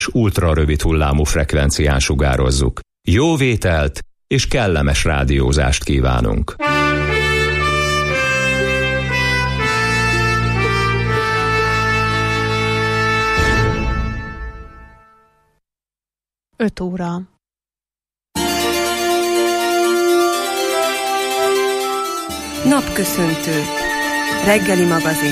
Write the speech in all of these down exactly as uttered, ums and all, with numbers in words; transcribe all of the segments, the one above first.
és ultrarövid hullámú frekvencián sugározzuk. Jó vételt és kellemes rádiózást kívánunk! öt óra. Napköszöntő. Reggeli magazin.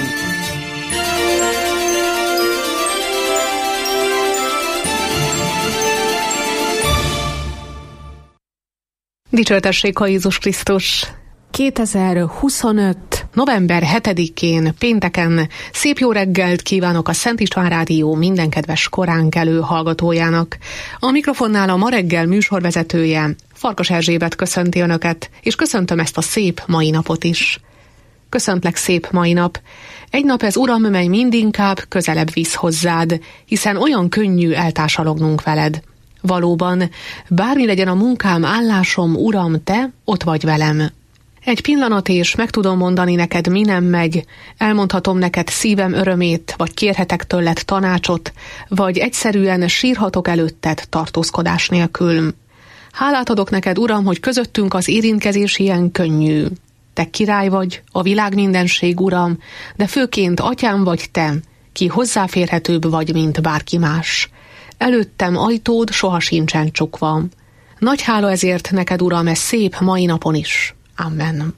Dicsőtessék a Jézus Krisztus! kétezer-huszonöt. november hetedikén, pénteken szép jó reggelt kívánok a Szent István Rádió minden kedves koránkelő hallgatójának. A mikrofonnál a ma reggel műsorvezetője, Farkas Erzsébet köszönti Önöket, és köszöntöm ezt a szép mai napot is. Köszöntlek szép mai nap. Egy nap ez, Uram, mely mindinkább közelebb visz hozzád, hiszen olyan könnyű eltársalognunk veled. Valóban, bármi legyen a munkám, állásom, Uram, Te ott vagy velem. Egy pillanat, és meg tudom mondani neked, mi nem megy, elmondhatom neked szívem örömét, vagy kérhetek tőled tanácsot, vagy egyszerűen sírhatok előtted tartózkodás nélkül. Hálát adok neked, Uram, hogy közöttünk az érintkezés ilyen könnyű. Te király vagy, a világ mindenség, Uram, de főként atyám vagy te, ki hozzáférhetőbb vagy, mint bárki más. Előttem ajtód soha sincsen csukva. Nagy hála ezért neked, Uram, ez szép mai napon is. Amen.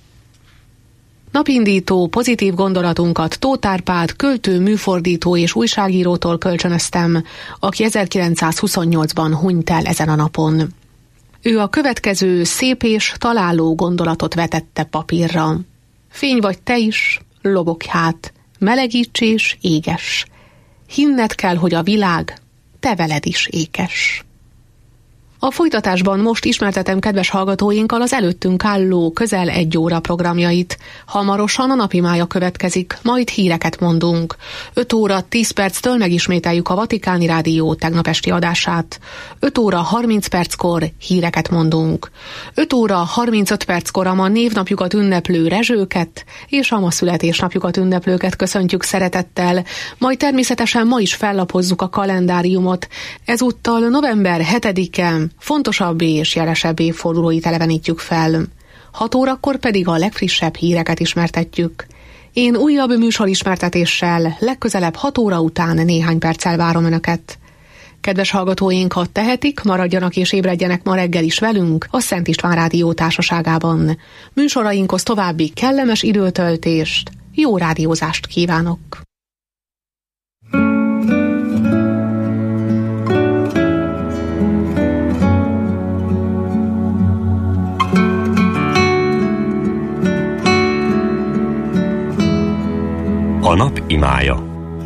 Napindító, pozitív gondolatunkat Tóth Árpád költő, műfordító és újságírótól kölcsönöztem, aki ezerkilencszázhuszonnyolcban hunyt el ezen a napon. Ő a következő szép és találó gondolatot vetette papírra. Fény vagy te is, lobogj hát, melegíts és éges. Hinned kell, hogy a világ te veled is ékes. A folytatásban most ismertetem kedves hallgatóinkkal az előttünk álló közel egy óra programjait. Hamarosan a napimája következik, majd híreket mondunk. öt óra tíz perctől megismételjük a Vatikáni Rádió tegnap esti adását. öt óra harminc perckor híreket mondunk. öt óra harmincöt perckor a ma névnapjukat ünneplő rezsőket és a ma születésnapjukat ünneplőket köszöntjük szeretettel, majd természetesen ma is fellapozzuk a kalendáriumot. Ezúttal november hetedike fontosabb és jelesebb évfordulóit elevenítjük fel. hat órakor pedig a legfrissebb híreket ismertetjük. Én újabb műsorismertetéssel legközelebb hat óra után néhány perccel várom Önöket. Kedves hallgatóink, ha tehetik, maradjanak és ébredjenek ma reggel is velünk a Szent István Rádió társaságában. Műsorainkhoz további kellemes időtöltést, jó rádiózást kívánok! A nap imája.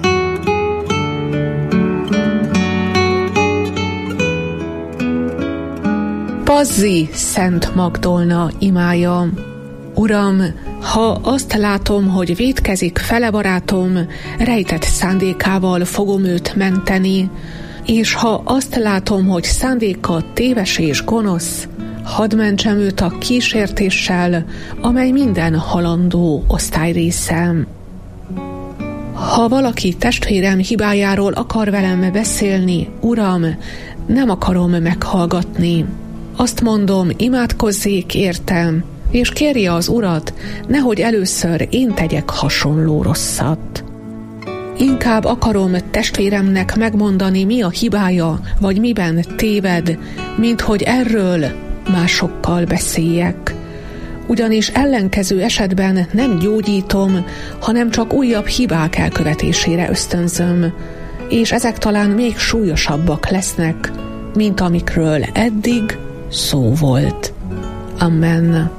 Pazzi Szent Magdolna imája. Uram, ha azt látom, hogy vétkezik fele barátom, rejtett szándékával fogom őt menteni, és ha azt látom, hogy szándéka téves és gonosz, hadd mentsem őt a kísértéssel, amely minden halandó osztályrészem. Ha valaki testvérem hibájáról akar velem beszélni, Uram, nem akarom meghallgatni. Azt mondom, imádkozzék értem, és kérje az Urat, nehogy először én tegyek hasonló rosszat. Inkább akarom testvéremnek megmondani, mi a hibája, vagy miben téved, mint hogy erről másokkal beszéljek. Ugyanis ellenkező esetben nem gyógyítom, hanem csak újabb hibák elkövetésére ösztönzöm, és ezek talán még súlyosabbak lesznek, mint amikről eddig szó volt. Amen.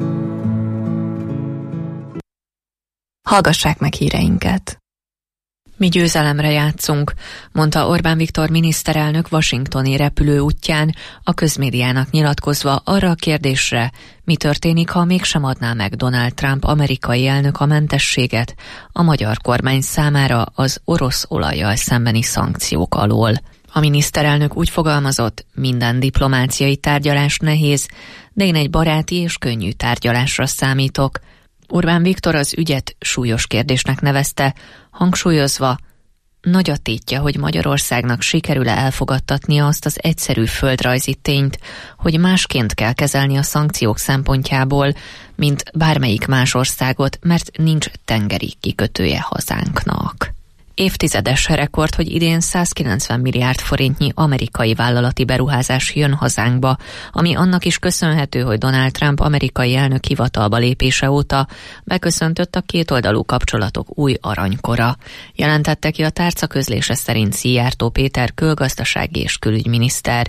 Hallgassák meg híreinket! Mi győzelemre játszunk, mondta Orbán Viktor miniszterelnök washingtoni repülő útján, a közmédiának nyilatkozva arra a kérdésre, mi történik, ha mégsem adná meg Donald Trump amerikai elnök a mentességet a magyar kormány számára az orosz olajjal szembeni szankciók alól. A miniszterelnök úgy fogalmazott, minden diplomáciai tárgyalás nehéz, de én egy baráti és könnyű tárgyalásra számítok. Orbán Viktor az ügyet súlyos kérdésnek nevezte, hangsúlyozva, nagy a tétje, hogy Magyarországnak sikerül-e elfogadtatnia azt az egyszerű földrajzi tényt, hogy másként kell kezelni a szankciók szempontjából, mint bármelyik más országot, mert nincs tengeri kikötője hazánknak. Évtizedes rekord, hogy idén százkilencven milliárd forintnyi amerikai vállalati beruházás jön hazánkba, ami annak is köszönhető, hogy Donald Trump amerikai elnök hivatalba lépése óta beköszöntött a kétoldalú kapcsolatok új aranykora. Jelentette ki a tárca közlése szerint Szijjártó Péter külgazdasági és külügyminiszter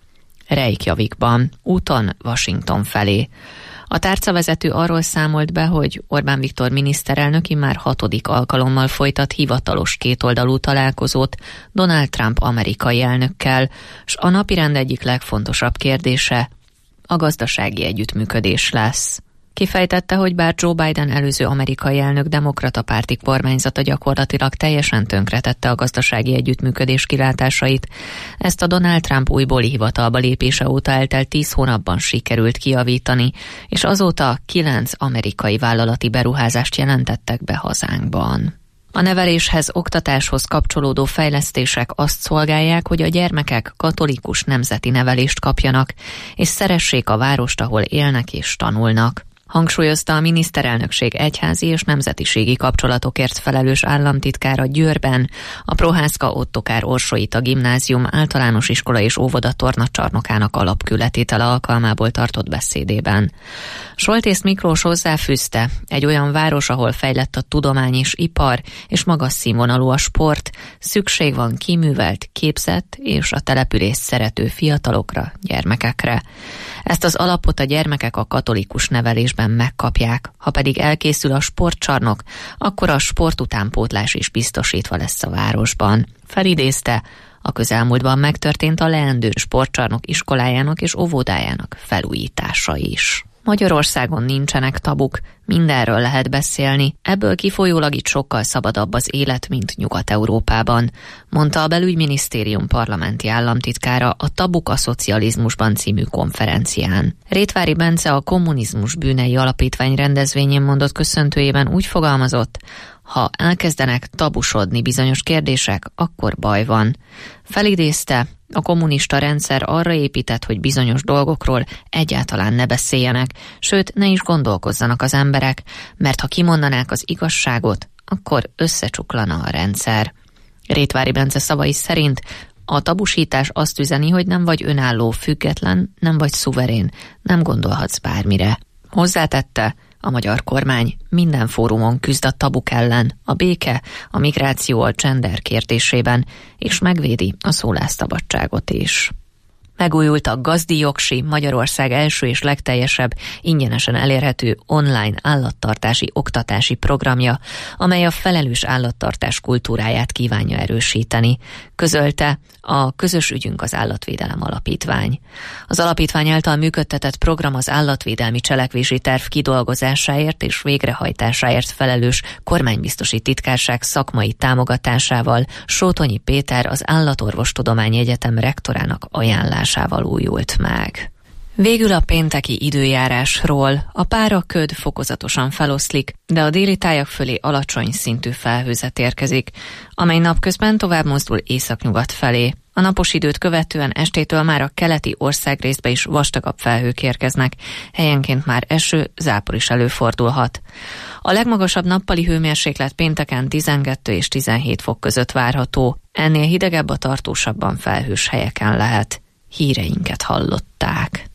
Reykjavikban, úton Washington felé. A tárcavezető arról számolt be, hogy Orbán Viktor miniszterelnök immár hatodik alkalommal folytat hivatalos kétoldalú találkozót Donald Trump amerikai elnökkel, s a napirend egyik legfontosabb kérdése a gazdasági együttműködés lesz. Kifejtette, hogy bár Joe Biden előző amerikai elnök demokrata párti kormányzata gyakorlatilag teljesen tönkretette a gazdasági együttműködés kilátásait, ezt a Donald Trump újbóli hivatalba lépése óta eltelt tíz hónapban sikerült kijavítani, és azóta kilenc amerikai vállalati beruházást jelentettek be hazánkban. A neveléshez, oktatáshoz kapcsolódó fejlesztések azt szolgálják, hogy a gyermekek katolikus nemzeti nevelést kapjanak, és szeressék a várost, ahol élnek és tanulnak. Hangsúlyozta a miniszterelnökség egyházi és nemzetiségi kapcsolatokért felelős államtitkára Győrben, a Prohászka Ottokár Orsolita Gimnázium általános iskola és óvoda tornacsarnokának alapkületétele alkalmából tartott beszédében. Soltész Miklós hozzáfűzte, egy olyan város, ahol fejlett a tudomány és ipar, és magas színvonalú a sport, szükség van kiművelt, képzett és a települést szerető fiatalokra, gyermekekre. Ezt az alapot a gyermekek a katolikus nevelésben megkapják, ha pedig elkészül a sportcsarnok, akkor a sportutánpótlás is biztosítva lesz a városban. Felidézte, a közelmúltban megtörtént a leendő sportcsarnok iskolájának és óvodájának felújítása is. Magyarországon nincsenek tabuk, mindenről lehet beszélni, ebből kifolyólag itt sokkal szabadabb az élet, mint Nyugat-Európában, mondta a belügyminisztérium parlamenti államtitkára a Tabuk a szocializmusban című konferencián. Rétvári Bence a Kommunizmus Bűnei Alapítvány rendezvényén mondott köszöntőjében úgy fogalmazott, ha elkezdenek tabusodni bizonyos kérdések, akkor baj van. Felidézte, a kommunista rendszer arra épített, hogy bizonyos dolgokról egyáltalán ne beszéljenek, sőt, ne is gondolkozzanak az emberek, mert ha kimondanák az igazságot, akkor összecsuklana a rendszer. Rétvári Bence szavai szerint a tabusítás azt üzeni, hogy nem vagy önálló, független, nem vagy szuverén, nem gondolhatsz bármire. Hozzátette, a magyar kormány minden fórumon küzd a tabuk ellen, a béke, a migráció, a gender kérdésében, és megvédi a szólásszabadságot is. Megújult a Gazdi Jogsi, Magyarország első és legteljesebb, ingyenesen elérhető online állattartási oktatási programja, amely a felelős állattartás kultúráját kívánja erősíteni, közölte a Közös ügyünk az Állatvédelem Alapítvány. Az alapítvány által működtetett program az állatvédelmi cselekvési terv kidolgozásáért és végrehajtásáért felelős kormánybiztosi titkárság szakmai támogatásával Sótonyi Péter, az Állatorvostudományi Egyetem rektorának ajánlásával újult meg. Végül a pénteki időjárásról. A páraköd fokozatosan feloszlik, de a déli tájak fölé alacsony szintű felhőzet érkezik, amely napközben tovább mozdul északnyugat felé. A napos időt követően estétől már a keleti országrészbe is vastagabb felhők érkeznek, helyenként már eső, zápor is előfordulhat. A legmagasabb nappali hőmérséklet pénteken tizenkettő és tizenhét fok között várható, ennél hidegebb a tartósabban felhős helyeken lehet. Híreinket hallották.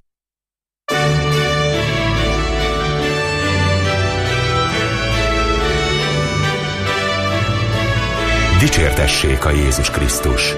Dicsértessék a Jézus Krisztus!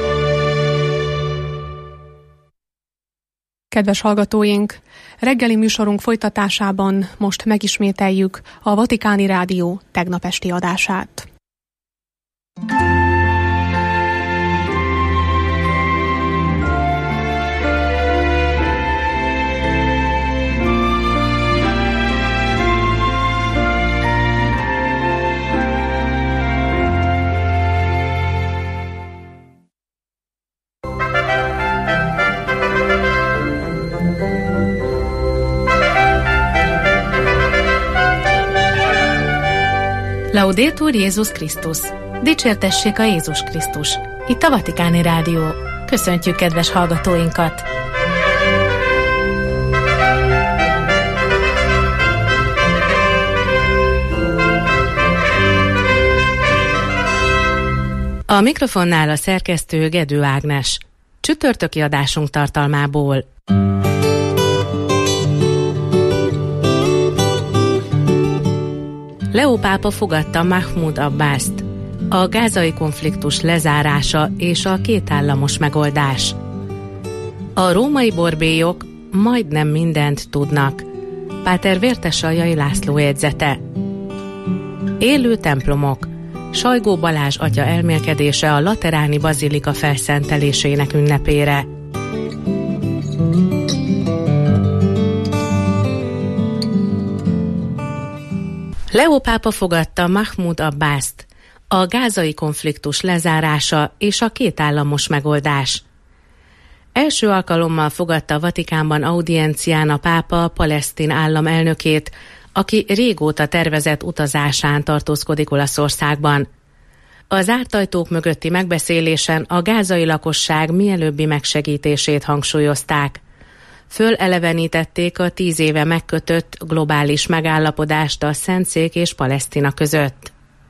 Kedves hallgatóink, reggeli műsorunk folytatásában most megismételjük a Vatikáni Rádió tegnap esti adását. Laudetur Jézus Krisztus! Dicsértessék a Jézus Krisztus! Itt a Vatikáni Rádió. Köszöntjük kedves hallgatóinkat! A mikrofonnál a szerkesztő Gedő Ágnes. Csütörtöki adásunk tartalmából. Leó pápa fogadta Mahmud Abbast. A gázai konfliktus lezárása és a kétállamos megoldás. A római borbélyok majdnem mindent tudnak. Páter Vértesaljai László jegyzete. Élő templomok. Sajgó Balázs atya elmélkedése a Lateráni Bazilika felszentelésének ünnepére. Leó pápa fogadta Mahmud Abbast. A gázai konfliktus lezárása és a kétállamos megoldás. Első alkalommal fogadta a Vatikánban audiencián a pápa a palesztin állam elnökét, aki régóta tervezett utazásán tartózkodik Olaszországban. Az zárt ajtók mögötti megbeszélésen a gázai lakosság mielőbbi megsegítését hangsúlyozták. Fölelevenítették a tíz éve megkötött globális megállapodást a Szentszék és Palesztina között.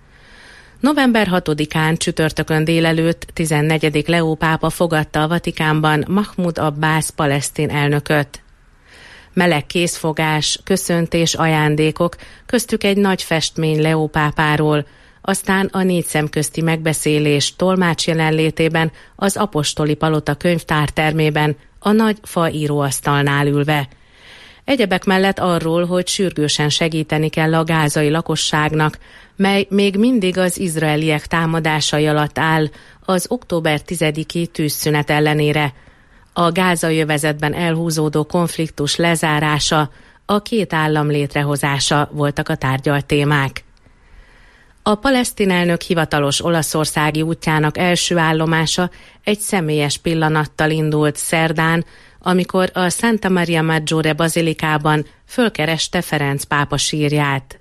november hatodikán csütörtökön délelőtt tizennegyedik Leó pápa fogadta a Vatikánban Mahmud Abbas palesztin elnököt. Meleg készfogás, köszöntés, ajándékok, köztük egy nagy festmény Leó pápáról, aztán a négy szemközti megbeszélés tolmács jelenlétében az apostoli palota könyvtártermében a nagy fa íróasztalnál ülve. Egyebek mellett arról, hogy sürgősen segíteni kell a gázai lakosságnak, mely még mindig az izraeliek támadásai alatt áll az október tizediki tűzszünet ellenére. A gázai övezetben elhúzódó konfliktus lezárása, a két állam létrehozása voltak a tárgyalt témák. A palesztin elnök hivatalos olaszországi útjának első állomása egy személyes pillanattal indult szerdán, amikor a Santa Maria Maggiore bazilikában fölkereste Ferenc pápa sírját.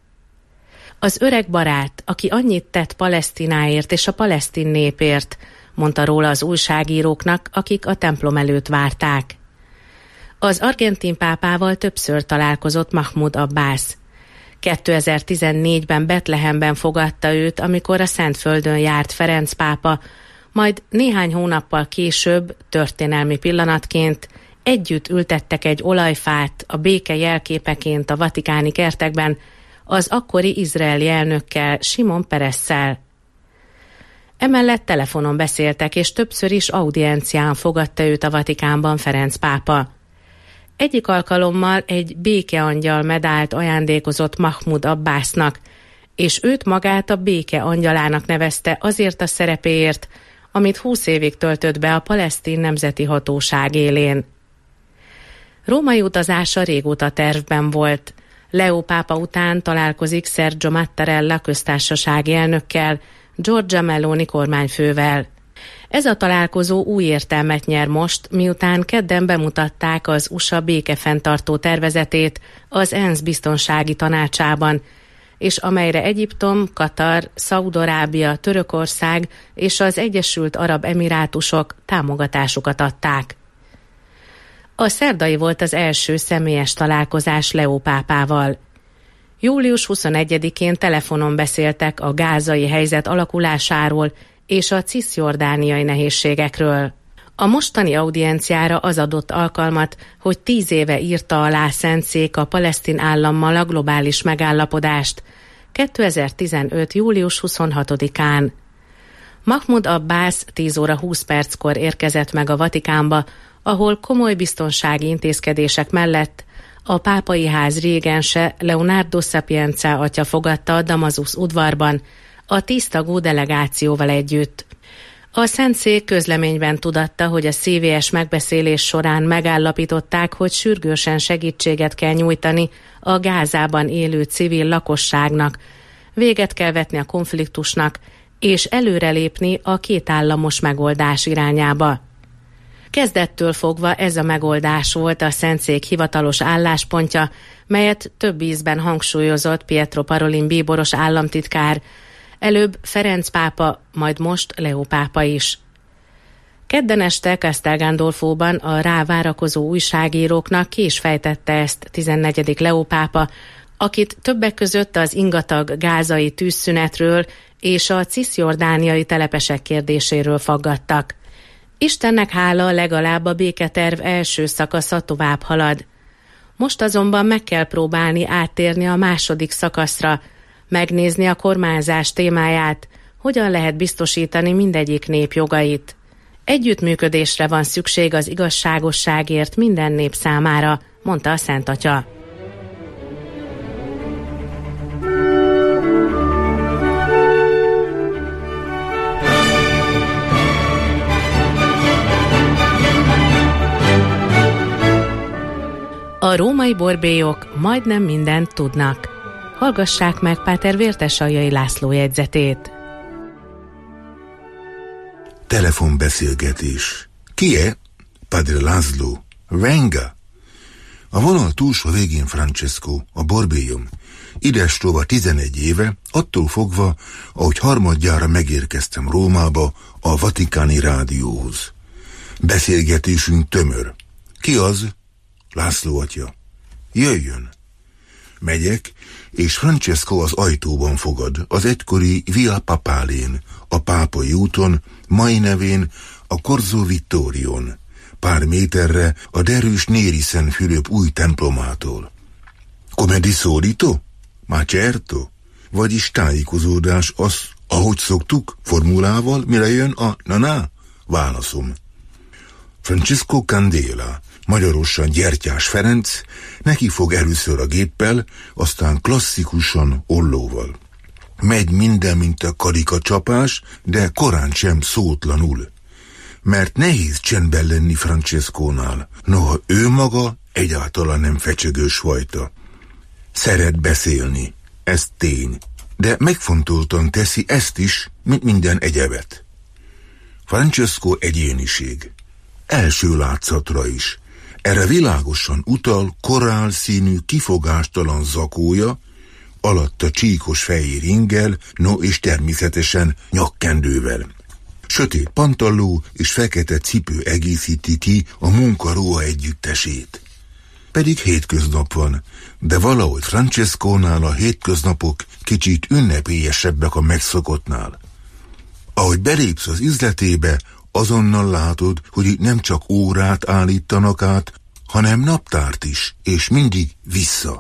Az öreg barát, aki annyit tett Palesztináért és a palesztin népért, mondta róla az újságíróknak, akik a templom előtt várták. Az argentin pápával többször találkozott Mahmud Abbas. kétezer-tizennégyben Betlehemben fogadta őt, amikor a Szentföldön járt Ferenc pápa, majd néhány hónappal később, történelmi pillanatként együtt ültettek egy olajfát a béke jelképeként a vatikáni kertekben az akkori izraeli elnökkel, Simon Peresszel. Emellett telefonon beszéltek, és többször is audiencián fogadta őt a Vatikánban Ferenc pápa. Egyik alkalommal egy békeangyal medált ajándékozott Mahmud Abbasnak, és őt magát a béke angyalának nevezte azért a szerepéért, amit húsz évig töltött be a palesztin nemzeti hatóság élén. Római utazása régóta tervben volt. Leó pápa után találkozik Sergio Mattarella köztársasági elnökkel, Giorgia Meloni kormányfővel. Ez a találkozó új értelmet nyer most, miután kedden bemutatták az u es á békefenntartó tervezetét az ENSZ biztonsági tanácsában, és amelyre Egyiptom, Katar, Szaúd-Arábia, Törökország és az Egyesült Arab Emirátusok támogatásukat adták. A szerdai volt az első személyes találkozás Leó pápával. július huszonegyedikén telefonon beszéltek a gázai helyzet alakulásáról és a ciszjordániai nehézségekről. A mostani audienciára az adott alkalmat, hogy tíz éve írta alá Szentszék a palesztin állammal a globális megállapodást, kétezer-tizenöt. július huszonhatodikán. Mahmud Abbas tíz óra húsz perckor érkezett meg a Vatikánba, ahol komoly biztonsági intézkedések mellett a pápai ház régense Leonardo Sapienza atya fogadta a Damasus udvarban, a tíz tagú delegációval együtt. A Szentszék közleményben tudatta, hogy a szívélyes megbeszélés során megállapították, hogy sürgősen segítséget kell nyújtani a Gázában élő civil lakosságnak, véget kell vetni a konfliktusnak, és előrelépni a kétállamos megoldás irányába. Kezdettől fogva ez a megoldás volt a Szentszék hivatalos álláspontja, melyet több ízben hangsúlyozott Pietro Parolin bíboros államtitkár, előbb Ferenc pápa, majd most Leó pápa is. Kedden este Castel Gandolfóban a rá várakozó újságíróknak ki is fejtette ezt tizennegyedik Leó pápa, akit többek között az ingatag gázai tűzszünetről és a ciszjordániai telepesek kérdéséről faggattak. Istennek hála, legalább a béketerv első szakasza tovább halad. Most azonban meg kell próbálni áttérni a második szakaszra, megnézni a kormányzás témáját, hogyan lehet biztosítani mindegyik nép jogait. Együttműködésre van szükség az igazságosságért minden nép számára, mondta a Szent Atya. A római borbélyok majdnem mindent tudnak. Hallgassák meg Páter Vértesaljai László jegyzetét. Telefonbeszélgetés. Ki-e? Padre László. Venga. A vonal túlsó végén Francesco, a borbélyom. Idestova tizenegy éve, attól fogva, ahogy harmadjára megérkeztem Rómába a Vatikáni Rádióhoz. Beszélgetésünk tömör. Ki az? László atya. Jöjjön. Megyek, és Francesco az ajtóban fogad, az egykori Via Papálén, a pápai úton, mai nevén a Corso Vittorion, pár méterre a derűs Néri Szent Fülöp új templomától. Come di solito? Ma certo? Vagyis tájékozódás az, ahogy szoktuk, formulával, mire jön a na-na? Válaszom. Francesco Candela, magyarosan Gyertyás Ferenc, neki fog először a géppel, aztán klasszikusan ollóval. Megy minden, mint a karikacsapás, de korán sem szótlanul. Mert nehéz csendben lenni Francescónál, noha ő maga egyáltalán nem fecsegős fajta. Szeret beszélni, ez tény, de megfontoltan teszi ezt is, mint minden egyebet. Francesco egyéniség. Első látszatra is. Erre világosan utal korál színű, kifogástalan zakója, alatta csíkos fehér ingel, no és természetesen nyakkendővel. Sötét pantalló és fekete cipő egészíti ki a munkaruha együttesét. Pedig hétköznap van, de valahogy Francescónál a hétköznapok kicsit ünnepélyesebbek a megszokottnál. Ahogy belépsz az üzletébe, azonnal látod, hogy itt nem csak órát állítanak át, hanem naptárt is, és mindig vissza.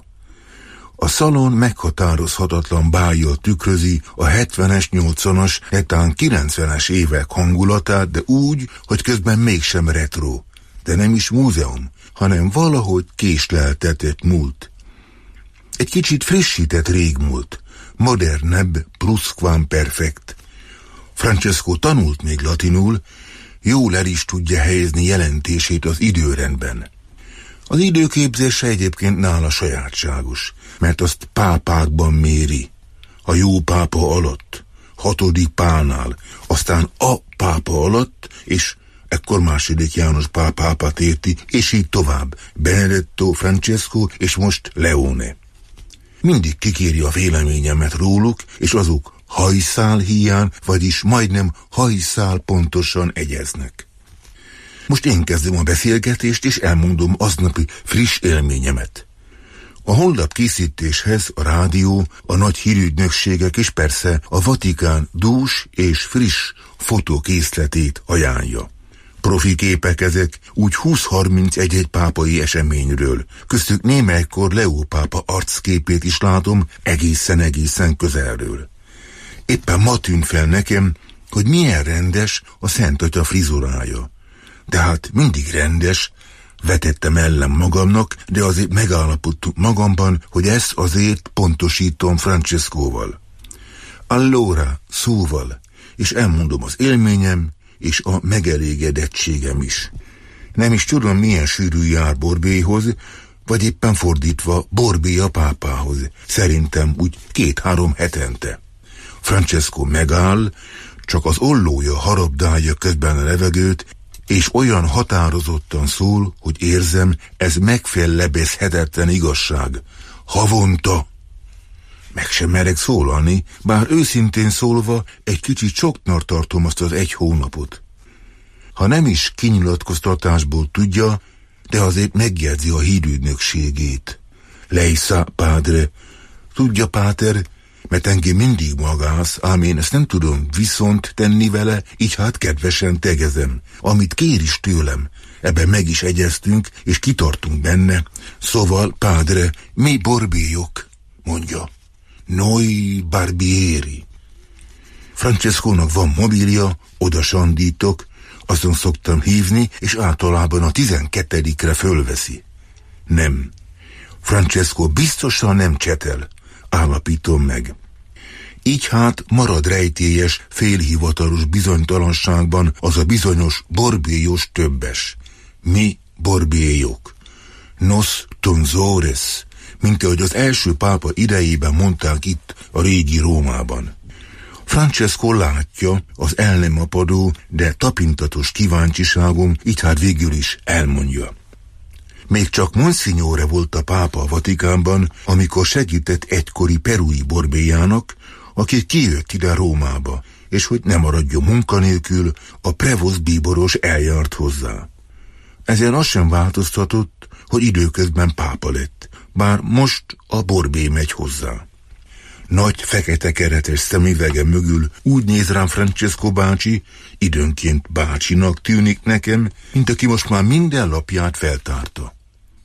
A szalon meghatározhatatlan bájjal tükrözi a hetvenes, nyolcvanas, netán kilencvenes évek hangulatát, de úgy, hogy közben mégsem retro, de nem is múzeum, hanem valahogy késleltetett múlt. Egy kicsit frissített régmúlt, modernebb, plusquamperfekt. Francesco tanult még latinul, jól el is tudja helyezni jelentését az időrendben. Az időképzése egyébként nála sajátságos, mert azt pápákban méri. A jó pápa alatt, hatodik pánál, aztán a pápa alatt, és ekkor második János Pál pápát érti, és így tovább, Benedetto, Francesco, és most Leone. Mindig kikéri a véleményemet róluk, és azok hajszál híján, vagyis majdnem hajszál pontosan egyeznek. Most én kezdem a beszélgetést, és elmondom aznapi friss élményemet. A honlap készítéshez a rádió, a nagy hírügynökségek és persze a Vatikán dús és friss fotókészletét ajánlja. Profi képek ezek, úgy húsz-harminc egy-egy pápai eseményről. Köztük némelykor Leó pápa arcképét is látom egészen-egészen közelről. Éppen ma tűnt fel nekem, hogy milyen rendes a Szent Atya frizurája. De hát mindig rendes, vetettem ellen magamnak, de azért megállapodtunk magamban, hogy ezt azért pontosítom Francescóval. Allora szóval, és elmondom az élményem, és a megelégedettségem is. Nem is tudom, milyen sűrű jár Borbélyhoz, vagy éppen fordítva Borbély a pápához. Szerintem úgy két-három hetente. Francesco megáll, csak az ollója harabdálja közben a levegőt, és olyan határozottan szól, hogy érzem, ez megfellebezhetetlen igazság. Havonta! Meg sem merek szólalni, bár őszintén szólva egy kicsit soknak tartom azt az egy hónapot. Ha nem is kinyilatkoztatásból tudja, de azért megjegyzi a hírügynökségét. Leisa, padre, tudja, páter, mert engem mindig magász, ám én ezt nem tudom viszont tenni vele, így hát kedvesen tegezem. Amit kér is tőlem, ebben meg is egyeztünk, és kitartunk benne. Szóval, padre, mi borbélyok, mondja. Noi barbieri. Francescónak van mobilja, oda sandítok, azon szoktam hívni, és általában a tizenkettedikre fölveszi. Nem. Francesco biztosan nem csetel, állapítom meg. Így hát marad rejtélyes, félhivatalos bizonytalanságban az a bizonyos borbélyos többes. Mi borbélyok. Nos tonsores, mint ahogy az első pápa idejében mondták itt a régi Rómában. Francesco látja az el nem apadó, de tapintatos kíváncsiságom, így hát végül is elmondja. Még csak Monsignore volt a pápa a Vatikánban, amikor segített egykori perui borbélyának, aki kijött ide Rómába, és hogy ne maradjon munkanélkül, a prevost bíboros eljárt hozzá. Ezen az sem változtatott, hogy időközben pápa lett, bár most a borbély megy hozzá. Nagy fekete keretes szemüvege mögül úgy néz rám Francesco bácsi, időnként bácsinak tűnik nekem, mint aki most már minden lapját feltárta.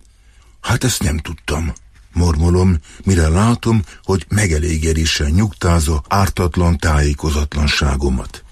Hát ezt nem tudtam, mormolom, mire látom, hogy megelégedéssel nyugtázza ártatlan tájékozatlanságomat.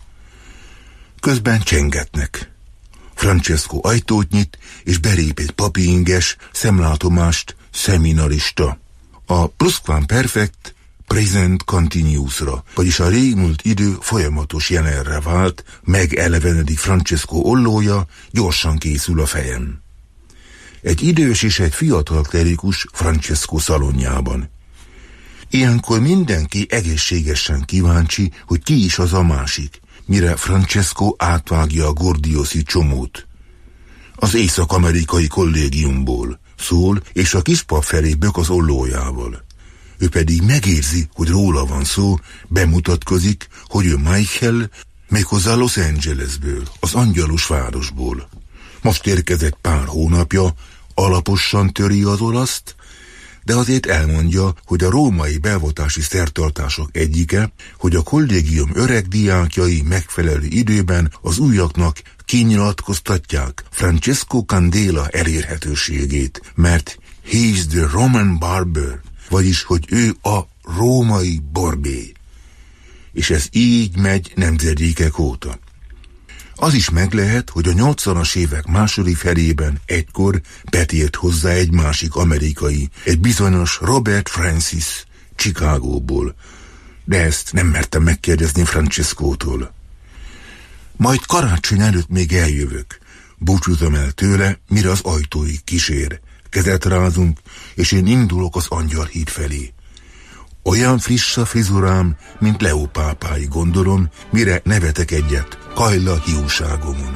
Közben csengetnek. Francesco ajtót nyit, és belép egy papiinges, szemlátomást szeminarista. A plusquamperfect present continuousra, vagyis a régmúlt idő folyamatos jelenre vált, megelevenedik Francesco ollója, gyorsan készül a fejem. Egy idős és egy fiatal klerikus Francesco szalonjában. Ilyenkor mindenki egészségesen kíváncsi, hogy ki is az a másik, mire Francesco átvágja a gordioszi csomót. Az észak-amerikai kollégiumból szól, és a kispap felé bök az ollójával. Ő pedig megérzi, hogy róla van szó, bemutatkozik, hogy ő Michael, méghozzá Los Angelesből, az angyalus városból. Most érkezett pár hónapja, alaposan töri az olaszt, de azért elmondja, hogy a római beavatási szertartások egyike, hogy a kollégium öreg diákjai megfelelő időben az újaknak kinyilatkoztatják Francesco Candela elérhetőségét, mert he's the Roman barber, vagyis, hogy ő a római borbély. És ez így megy nemzedékek óta. Az is meg lehet, hogy a nyolcvanas évek második felében egykor betért hozzá egy másik amerikai, egy bizonyos Robert Francis Chicagóból, de ezt nem mertem megkérdezni Francescótól. Majd karácsony előtt még eljövök, búcsúzom el tőle, mire az ajtóig kísér. Kezet rázunk, és én indulok az Angyalhíd felé. Olyan friss a frizurám, mint Leó pápái, gondolom, mire nevetek egyet Kajla hiúságomon.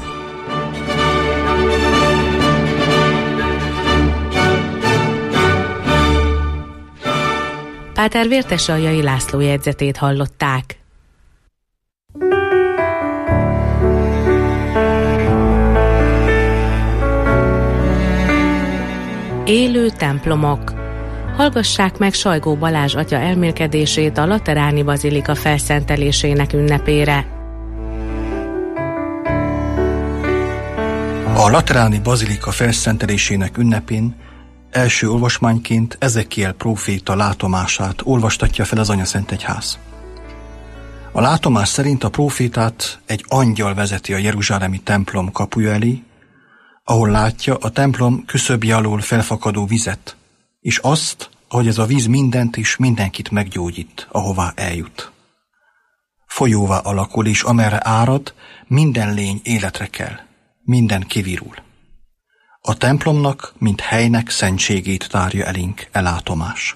Páter Vértesaljai László jegyzetét hallották. Élő templomok. Hallgassák meg Sajgó Balázs atya elmélkedését a Lateráni Bazilika felszentelésének ünnepére. A Lateráni Bazilika felszentelésének ünnepén első olvasmányként Ezekiel próféta látomását olvastatja fel az Anyaszentegyház. A látomás szerint a prófétát egy angyal vezeti a jeruzsálemi templom kapuja elé, ahol látja a templom küszöbje alól felfakadó vizet, és azt, ahogy ez a víz mindent és mindenkit meggyógyít, ahová eljut. folyóvá alakul, és amerre árad, minden lény életre kell, minden kivirul. A templomnak, mint helynek szentségét tárja elénk elátomás.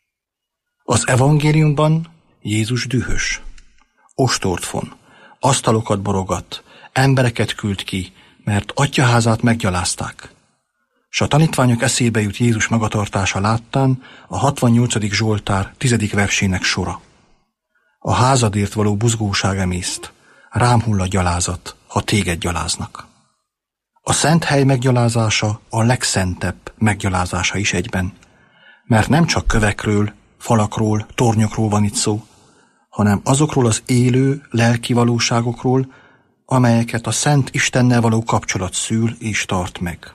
Az evangéliumban Jézus dühös, ostort von, asztalokat borogat, embereket küld ki, mert atyaházát meggyalázták. S a tanítványok eszébe jut Jézus magatartása láttán a hatvannyolcadik Zsoltár tizedik versének sora. A házadért való buzgóság emészt, rám hull a gyalázat, ha téged gyaláznak. A szent hely meggyalázása a legszentebb meggyalázása is egyben, mert nem csak kövekről, falakról, tornyokról van itt szó, hanem azokról az élő, lelki valóságokról, amelyeket a Szent Istennel való kapcsolat szül és tart meg.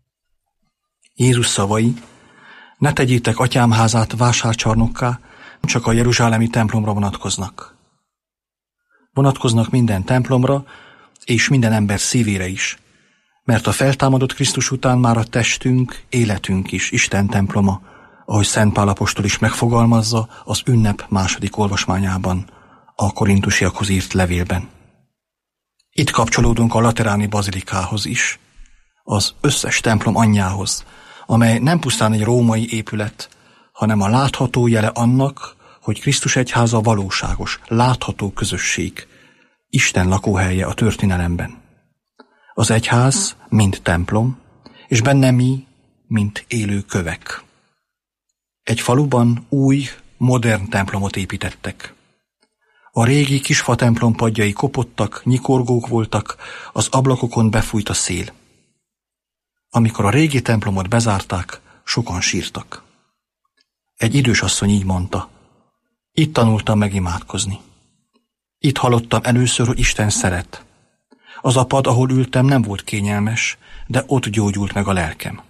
Jézus szavai, ne tegyétek atyám házát vásárcsarnokká, nem csak a jeruzsálemi templomra vonatkoznak. Vonatkoznak minden templomra és minden ember szívére is, mert a feltámadott Krisztus után már a testünk, életünk is Isten temploma, ahogy Szent Pál apostol is megfogalmazza az ünnep második olvasmányában, a korintusiakhoz írt levélben. Itt kapcsolódunk a lateráni bazilikához is, az összes templom anyjához, amely nem pusztán egy római épület, hanem a látható jele annak, hogy Krisztus egyháza valóságos, látható közösség, Isten lakóhelye a történelemben. Az egyház, mint templom, és benne mi, mint élő kövek. Egy faluban új, modern templomot építettek. A régi kisfa templom padjai kopottak, nyikorgók voltak, az ablakokon befújt a szél. Amikor a régi templomot bezárták, sokan sírtak. Egy idős asszony így mondta, itt tanultam megimádkozni. Itt hallottam először, hogy Isten szeret. Az a pad, ahol ültem, nem volt kényelmes, de ott gyógyult meg a lelkem.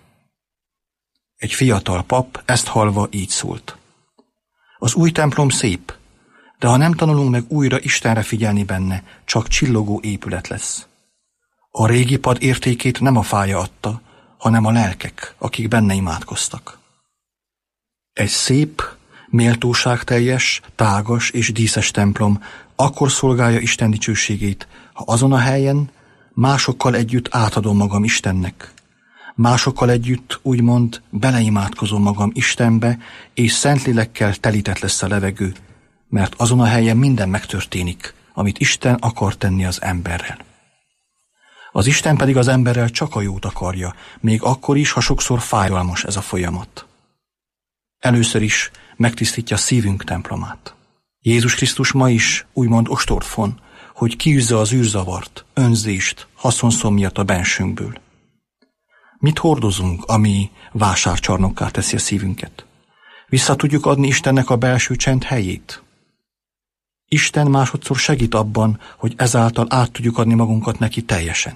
Egy fiatal pap ezt hallva így szólt. Az új templom szép, de ha nem tanulunk meg újra Istenre figyelni benne, csak csillogó épület lesz. A régi pad értékét nem a fája adta, hanem a lelkek, akik benne imádkoztak. Egy szép, méltóságteljes, tágas és díszes templom akkor szolgálja Isten dicsőségét, ha azon a helyen másokkal együtt átadom magam Istennek. Másokkal együtt úgymond beleimádkozom magam Istenbe, és Szentlélekkel telített lesz a levegő, mert azon a helyen minden megtörténik, amit Isten akar tenni az emberrel. Az Isten pedig az emberrel csak a jót akarja, még akkor is, ha sokszor fájdalmas ez a folyamat. Először is megtisztítja szívünk templomát. Jézus Krisztus ma is úgymond ostort von, hogy kiűzze az űrzavart, önzést, haszonszomjat a bensőnkből. Mit hordozunk, ami vásárcsarnokká teszi a szívünket? Vissza tudjuk adni Istennek a belső csend helyét? Isten másodszor segít abban, hogy ezáltal át tudjuk adni magunkat neki teljesen.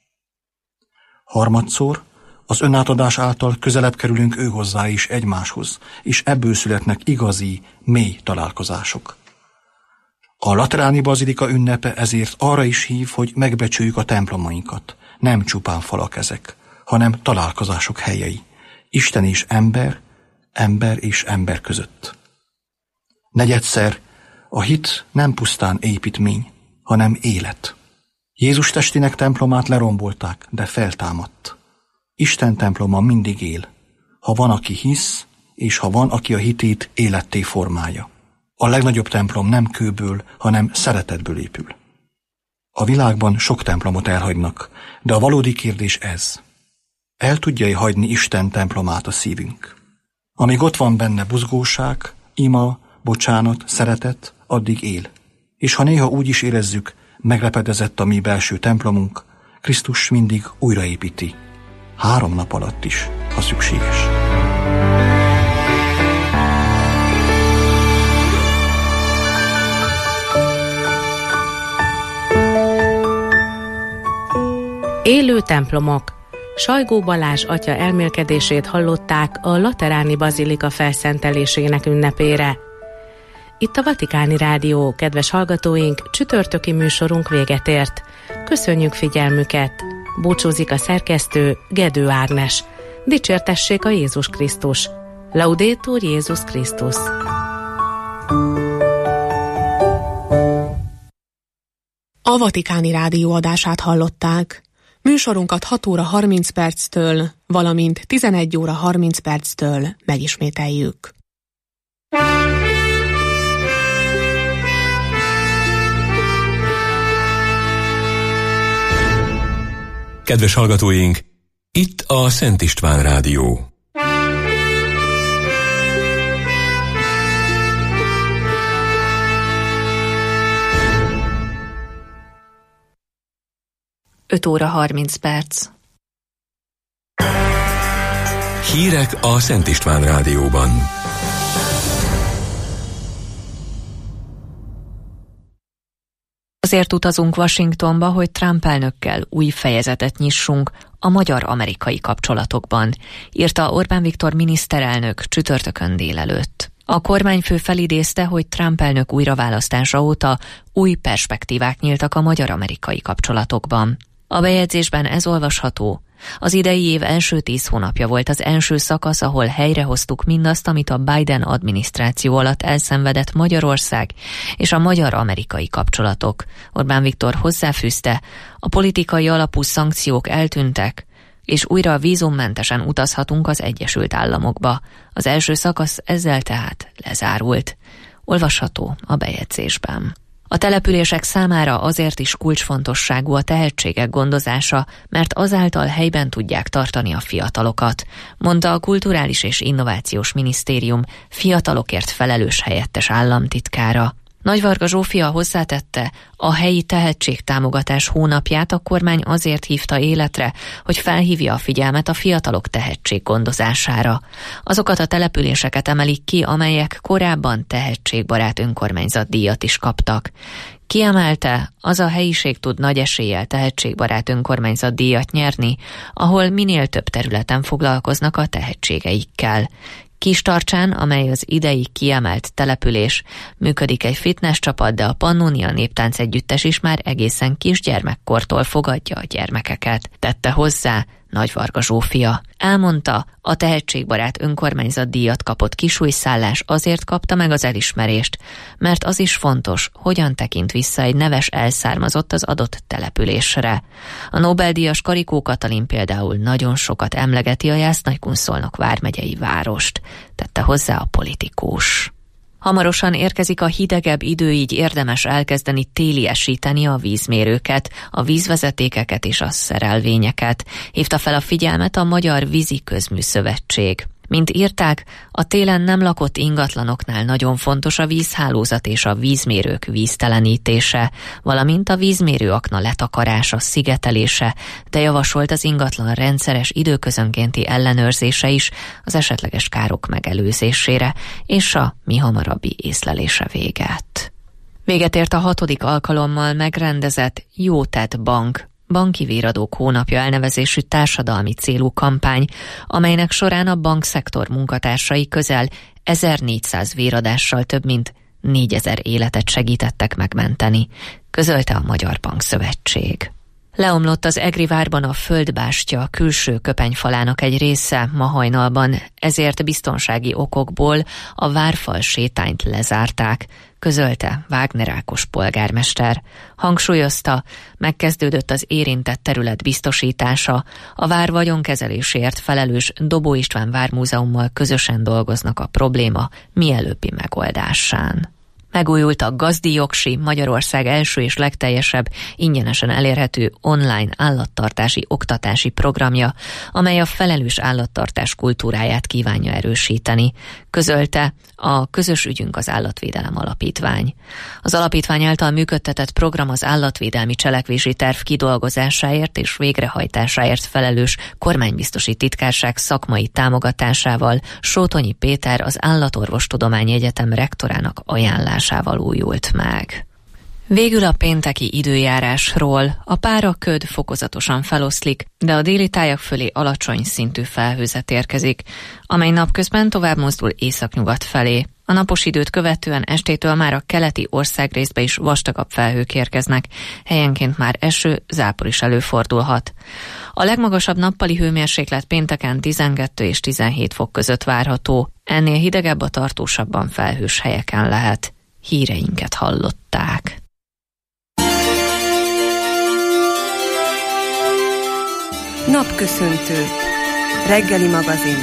Harmadszor az önátadás által közelebb kerülünk ő hozzá is egymáshoz, és ebből születnek igazi, mély találkozások. A lateráni bazilika ünnepe ezért arra is hív, hogy megbecsüljük a templomainkat. Nem csupán falak ezek, hanem találkozások helyei. Isten és ember, ember és ember között. Negyedszer, a hit nem pusztán építmény, hanem élet. Jézus testének templomát lerombolták, de feltámadt. Isten temploma mindig él, ha van, aki hisz, és ha van, aki a hitét életté formálja. A legnagyobb templom nem kőből, hanem szeretetből épül. A világban sok templomot elhagynak, de a valódi kérdés ez. El tudja-e hagyni Isten templomát a szívünk? Amíg ott van benne buzgóság, ima, bocsánat, szeretet, addig él. És ha néha úgy is érezzük, meglepedezett a mi belső templomunk, Krisztus mindig újraépíti. Három nap alatt is, ha szükséges. Élő templomok. Sajgó Balázs atya elmélkedését hallották a lateráni bazilika felszentelésének ünnepére. Itt a Vatikáni Rádió, kedves hallgatóink, csütörtöki műsorunk véget ért. Köszönjük figyelmüket! Búcsúzik a szerkesztő, Gedő Ágnes. Dicsértessék a Jézus Krisztus! Laudetur Jézus Krisztus! A Vatikáni Rádió adását hallották. Műsorunkat hat óra harminc perctől, valamint tizenegy óra harminc perctől megismételjük. Kedves hallgatóink, itt a Szent István Rádió. öt óra harminc perc. Hírek a Szent István Rádióban. Azért utazunk Washingtonba, hogy Trump elnökkel új fejezetet nyissunk a magyar-amerikai kapcsolatokban, írta Orbán Viktor miniszterelnök csütörtökön délelőtt. A kormányfő felidézte, hogy Trump elnök újraválasztása óta új perspektívák nyíltak a magyar-amerikai kapcsolatokban. A bejegyzésben ez olvasható. Az idei év első tíz hónapja volt az első szakasz, ahol helyrehoztuk mindazt, amit a Biden adminisztráció alatt elszenvedett Magyarország és a magyar-amerikai kapcsolatok. Orbán Viktor hozzáfűzte, a politikai alapú szankciók eltűntek, és újra vízummentesen utazhatunk az Egyesült Államokba. Az első szakasz ezzel tehát lezárult. Olvasható a bejegyzésben. A települések számára azért is kulcsfontosságú a tehetségek gondozása, mert azáltal helyben tudják tartani a fiatalokat, mondta a Kulturális és Innovációs Minisztérium fiatalokért felelős helyettes államtitkára. Nagyvarga Zsófia hozzátette, a helyi tehetségtámogatás hónapját a kormány azért hívta életre, hogy felhívja a figyelmet a fiatalok tehetséggondozására. Azokat a településeket emelik ki, amelyek korábban tehetségbarát önkormányzat díjat is kaptak. Kiemelte, az a helyiség tud nagy eséllyel tehetségbarát önkormányzat díjat nyerni, ahol minél több területen foglalkoznak a tehetségeikkel. Kistarcsán, amely az idei kiemelt település, működik egy fitness csapat, de a Pannonia Néptánc Együttes is már egészen kisgyermekkortól fogadja a gyermekeket, tette hozzá Nagyvarga Zsófia. Elmondta, a tehetségbarát önkormányzat díjat kapott kisújszállás azért kapta meg az elismerést, mert az is fontos, hogyan tekint vissza egy neves elszármazott az adott településre. A Nobel-díjas Karikó Katalin például nagyon sokat emlegeti a Jász-Nagykunszolnok vármegyei várost, tette hozzá a politikus. Hamarosan érkezik a hidegebb idő, így érdemes elkezdeni téliesíteni a vízmérőket, a vízvezetékeket és a szerelvényeket, hívta fel a figyelmet a Magyar Vízi Közműszövetség. Mint írták, a télen nem lakott ingatlanoknál nagyon fontos a vízhálózat és a vízmérők víztelenítése, valamint a vízmérőakna letakarása, szigetelése, de javasolt az ingatlan rendszeres időközönkénti ellenőrzése is az esetleges károk megelőzésére és a mihamarabbi észlelése véget. Véget ért a hatodik alkalommal megrendezett Jó Tett Bank banki véradók hónapja elnevezésű társadalmi célú kampány, amelynek során a bankszektor munkatársai közel ezernégyszáz véradással több mint négyezer életet segítettek megmenteni, közölte a Magyar Bankszövetség. Leomlott az Egri várban a földbástya külső köpenyfalának egy része ma hajnalban, ezért biztonsági okokból a várfal sétányt lezárták, közölte Wagner Ákos polgármester. Hangsúlyozta, megkezdődött az érintett terület biztosítása, a vár vagyonkezelésért felelős Dobó István Vármúzeummal közösen dolgoznak a probléma mielőbbi megoldásán. Megújult a Gazdi Jogsi, Magyarország első és legteljesebb, ingyenesen elérhető online állattartási oktatási programja, amely a felelős állattartás kultúráját kívánja erősíteni, közölte a Közös ügyünk az Állatvédelem Alapítvány. Az alapítvány által működtetett program az állatvédelmi cselekvési terv kidolgozásáért és végrehajtásáért felelős kormánybiztosi titkárság szakmai támogatásával Sótonyi Péter, az Állatorvostudományi Egyetem rektorának ajánlásával újult meg. Végül a pénteki időjárásról. A páraköd fokozatosan feloszlik, de a déli tájak fölé alacsony szintű felhőzet érkezik, amely napközben tovább mozdul északnyugat felé. A napos időt követően estétől már a keleti országrészbe is vastagabb felhők érkeznek, helyenként már eső, zápor is előfordulhat. A legmagasabb nappali hőmérséklet pénteken tizenkettő és tizenhét fok között várható, ennél hidegebb a tartósabban felhős helyeken lehet. Híreinket hallották. Napköszöntő. Reggeli magazin.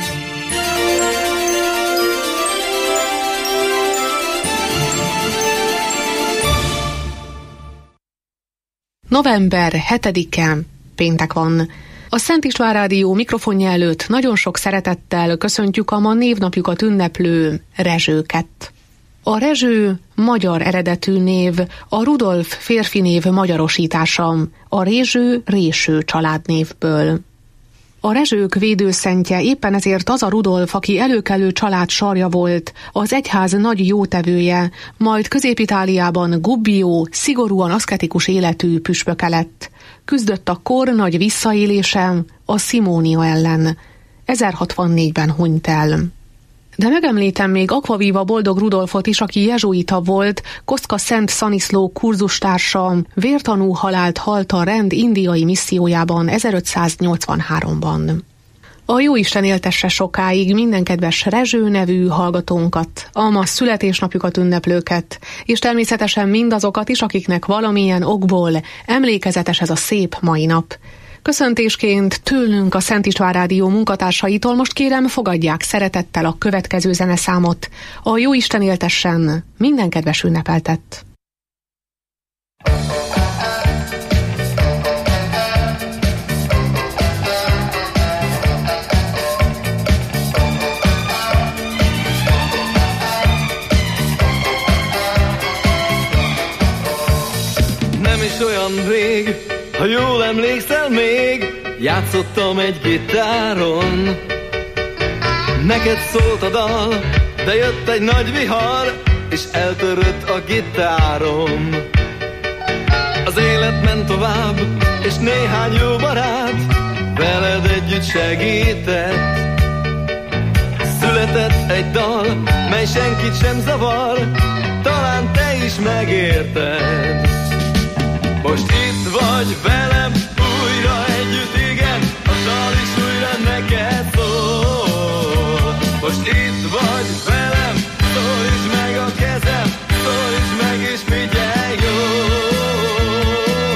november hetedike, péntek van. A Szent István Rádió mikrofonja előtt nagyon sok szeretettel köszöntjük a ma névnapjukat ünneplő Rezsőket. A Rezső magyar eredetű név, a Rudolf férfi név magyarosítása, a Rézső Réső családnévből. A Rezsők védőszentje éppen ezért az a Rudolf, aki előkelő család sarja volt, az egyház nagy jótevője, majd Közép-Itáliában Gubbio, szigorúan aszketikus életű püspöke lett. Küzdött a kor nagy visszaélése, a Szimónia ellen. ezerhatvannégyben hunyt el. De megemlítem még Aquaviva boldog Rudolfot is, aki jezsuita volt, Koszka Szent Szaniszló kurzustársa, vértanú halált halt a rend indiai missziójában ezerötszáznyolcvanháromban. A Jóisten éltesse sokáig minden kedves Rezső nevű hallgatónkat, a ma születésnapjukat ünneplőket, és természetesen mindazokat is, akiknek valamilyen okból emlékezetes ez a szép mai nap. Köszöntésként tőlünk a Szent István Rádió munkatársaitól most kérem, fogadják szeretettel a következő zeneszámot. A Jóisten éltessen minden kedves ünnepeltet. Nem is olyan rég, ha jól emlékszel még, játszottam egy gitáron. Neked szólt a dal, de jött egy nagy vihar, és eltörött a gitárom. Az élet ment tovább, és néhány jó barát veled együtt segített. Született egy dal, mely senkit sem zavar, talán te is megérted. Most itt vagy velem, újra együtt, igen, a dal is újra neked szól. Most itt vagy velem, szólítsd meg a kezem, szólítsd meg és figyelj jól.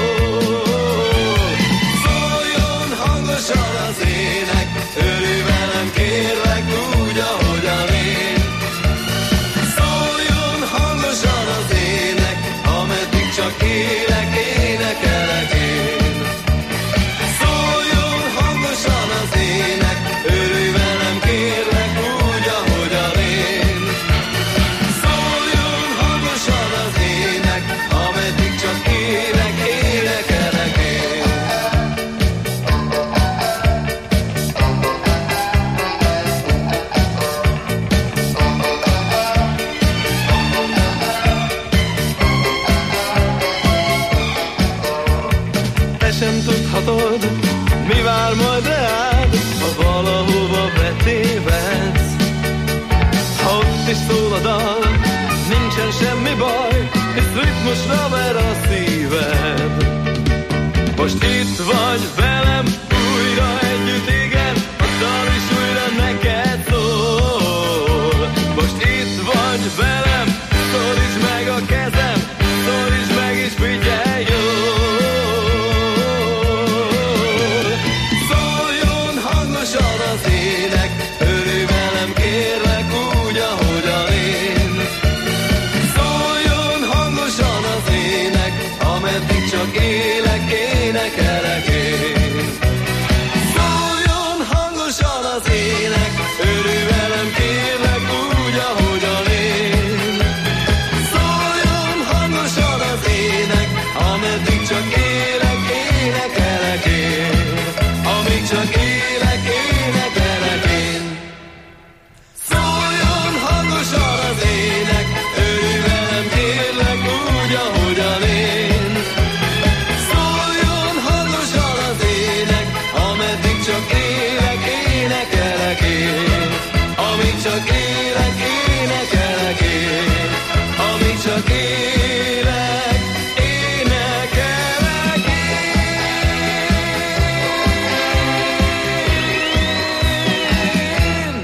Szóljon hangosan az ének, örülj velem kérlek úgy, ahogyan én. Szóljon hangosan az ének, ameddig csak élek, énekelek én. Szóljon hangosan az ének, örülj velem kérlek úgy, ahogyan én. Szóljon hangosan az ének, ameddig csak élek, énekelek én. Te sem tudhatod, mi vár majd reád, ha valahova betévedsz. Ha ott is szól a dal, nincsen semmi baj, hisz ritmusra ver a szíved. Most itt vagy velem, újra együtt, igen, a dal is újra neked szól. Most itt vagy velem, szólítsd meg a kezem, szólítsd meg és figyelj jól. Szóljon hangosan az ének, örülj velem kérlek úgy, ahogyan én. Szóljon hangosan az ének, ameddig csak élek, énekelek én. Szóljon hangosan az ének, örülj velem kérlek úgy, ahogyan én. Szóljon hangosan az ének, ameddig csak élek, énekelek én. Amíg csak élek, énekelek én. Szóljon hangosan az ének, örülj velem kérlek úgy, ahogyan én. Szóljon hangosan az ének, ameddig csak élek, énekelek én. Amíg csak élek, énekelek én. Amíg csak élek, énekelek én.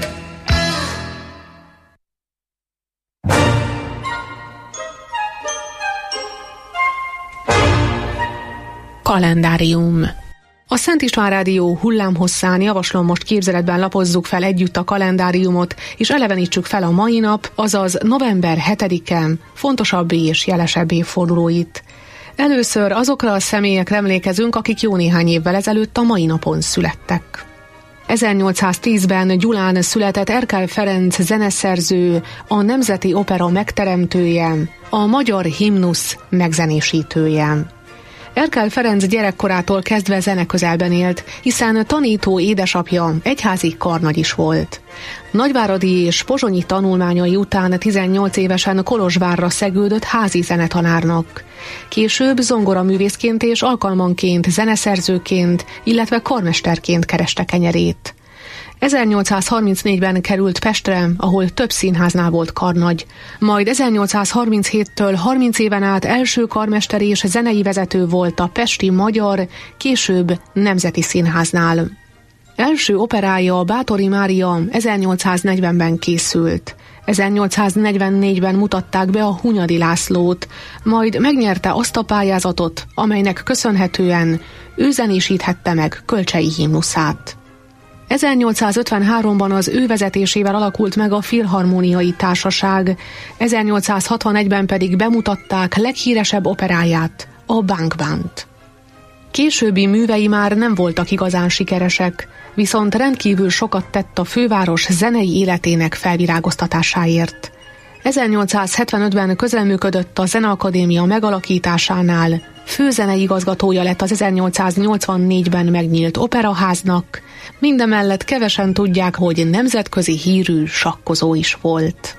Kalendárium. A Szent István Rádió hullámhosszán javaslom most képzeletben lapozzuk fel együtt a kalendáriumot, és elevenítsük fel a mai nap, azaz november hetedike fontosabb és jelesebb évfordulóit. Először azokra a személyekre emlékezünk, akik jó néhány évvel ezelőtt a mai napon születtek. ezernyolcszáztízben Gyulán született Erkel Ferenc zeneszerző, a Nemzeti Opera megteremtője, a magyar himnusz megzenésítője. Erkel Ferenc gyerekkorától kezdve zeneközelben élt, hiszen tanító édesapja egyházi karnagy is volt. Nagyváradi és pozsonyi tanulmányai után tizennyolc évesen Kolozsvárra szegődött házi zenetanárnak. Később zongoraművészként és alkalmanként zeneszerzőként, illetve karmesterként kereste kenyerét. ezernyolcszázharmincnégyben került Pestre, ahol több színháznál volt karnagy, majd ezernyolcszázharminchéttől harminc éven át első karmester és zenei vezető volt a pesti Magyar, később Nemzeti Színháznál. Első operája, a Báthori Mária ezernyolcszáznegyvenben készült. ezernyolcszáznegyvennégyben mutatták be a Hunyadi Lászlót, majd megnyerte azt a pályázatot, amelynek köszönhetően ő zenésíthette meg Kölcsei himnuszát. ezernyolcszázötvenháromban az ő vezetésével alakult meg a Filharmóniai Társaság, ezernyolcszázhatvanegyben pedig bemutatták leghíresebb operáját, a Bankbánt. Későbbi művei már nem voltak igazán sikeresek, viszont rendkívül sokat tett a főváros zenei életének felvirágoztatásáért. ezernyolcszázhetvenötben közreműködött a Zeneakadémia megalakításánál, főzenei igazgatója lett az ezernyolcszáznyolcvannégyben megnyílt operaháznak, mindemellett kevesen tudják, hogy nemzetközi hírű sakkozó is volt.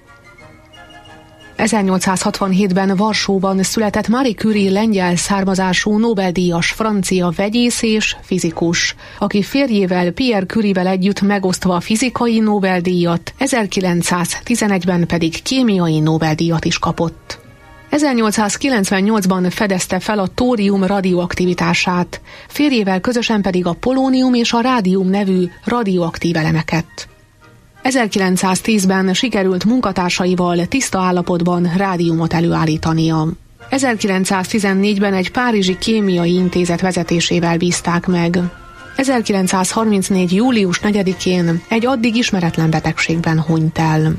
ezernyolcszázhatvanhétben Varsóban született Marie Curie lengyel származású Nobel-díjas francia vegyész és fizikus, aki férjével Pierre Curie-vel együtt megosztva a fizikai Nobel-díjat, ezerkilencszáztizenegyben pedig kémiai Nobel-díjat is kapott. ezernyolcszázkilencvennyolcban fedezte fel a tórium radioaktivitását, férjével közösen pedig a polónium és a rádium nevű radioaktív elemeket. ezerkilencszáztízben sikerült munkatársaival tiszta állapotban rádiumot előállítania. ezerkilencszáztizennégyben egy párizsi kémiai intézet vezetésével bízták meg. ezerkilencszázharmincnégy. július negyedikén egy addig ismeretlen betegségben hunyt el.